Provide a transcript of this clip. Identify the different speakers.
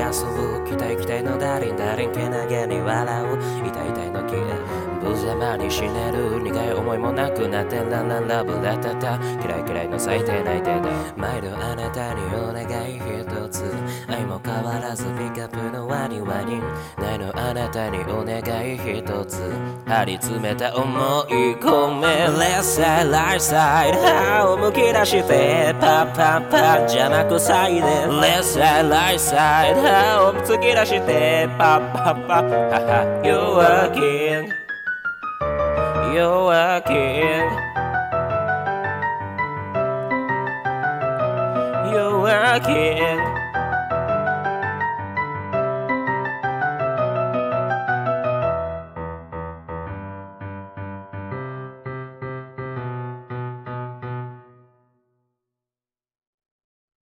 Speaker 1: 遊ぶ期待期待のダリンダリンけなげに笑う痛い痛いの気無様に死ねる苦い思いもなくなってランランラブラタタ嫌い嫌いの最低な相手だ毎度あなたにお願い一つ愛も変わらずピックアップのワニワニないのあなたにお願い一つ張り詰めた思い込め Left side right side 歯をむき出してパッパッパッじゃなくサイで Left side right side 歯を突き出してパッパッパッハハ You are king You are king You are king